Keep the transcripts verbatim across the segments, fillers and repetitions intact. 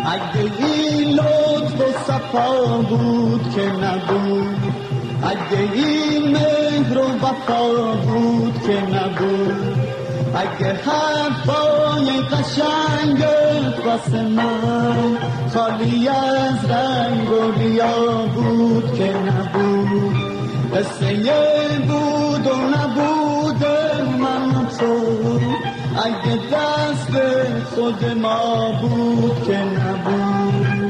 اگه این لطف و صفا بود که نبود، اگه این مهر و وفا بود که نبود، اگه حرفای قشنگت واسه من خالی از رنگ و ریا بود که نبود، قصه بود و نبود من و تو، اگه دست خود ما بود که نبود.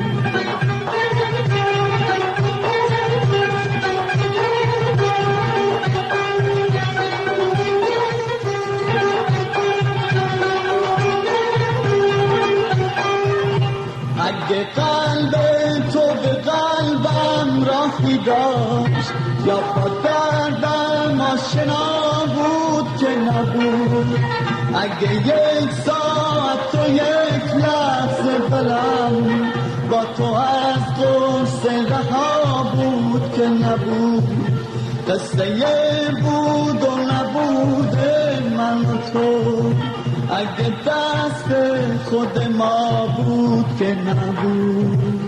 اگه قلب تو به قلبم راهی داشت، یا با دردم آشنا بود که نبود، اگه یک ساعت و یک لحظه دلم با تو از قصه رها بود که نبود، قصه بود و نبود من و تو، اگه دست خود ما بود که نبود.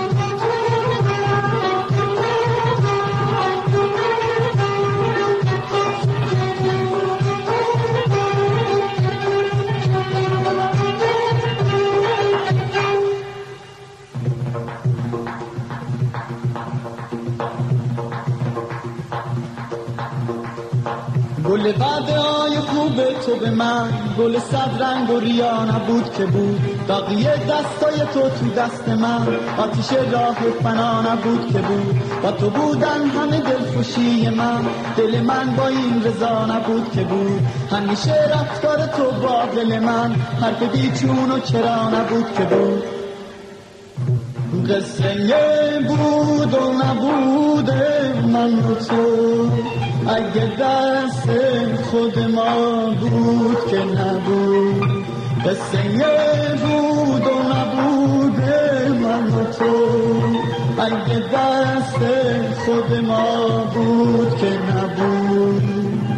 گل وعده‌های خوب تو به من، گل صد رنگ و ریا نبود که بود، بقیه دستای تو تو دست من، آتیش راه فنا نبود که بود، با تو بودن همه دلخوشی من، دل من با این رضا نبود که بود، همیشه رفتار تو با دل من، حرف بیچون و چرا نبود که بود، قصه بود و نبود من و تو، اگه دست خود ما بود که نبود، قصه بود و نبود من و تو، اگه دست خود ما بود که نبود.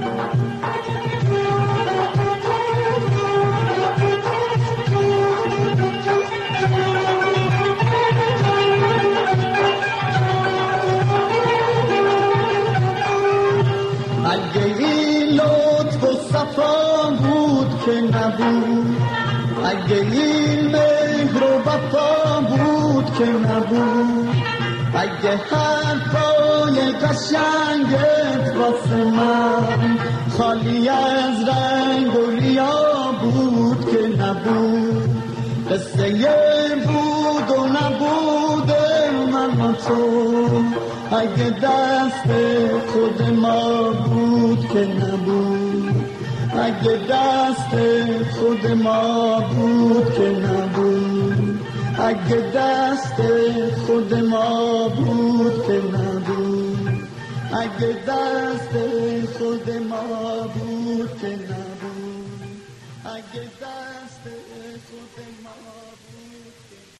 اگه این لطف و صفا بود که نبود، اگه این مهر و وفا بود که نبود، اگه حرفای قشنگت واسه من خالی از رنگ و ریا بود که نبود، قصه بود و نبود من و تو، اگه دست خود ما بود که نبود، اگه دست خود ما بود که نبود، اگه دست خود ما بود که نبود، اگه دست خود ما بود که نبود، اگه دست خود ما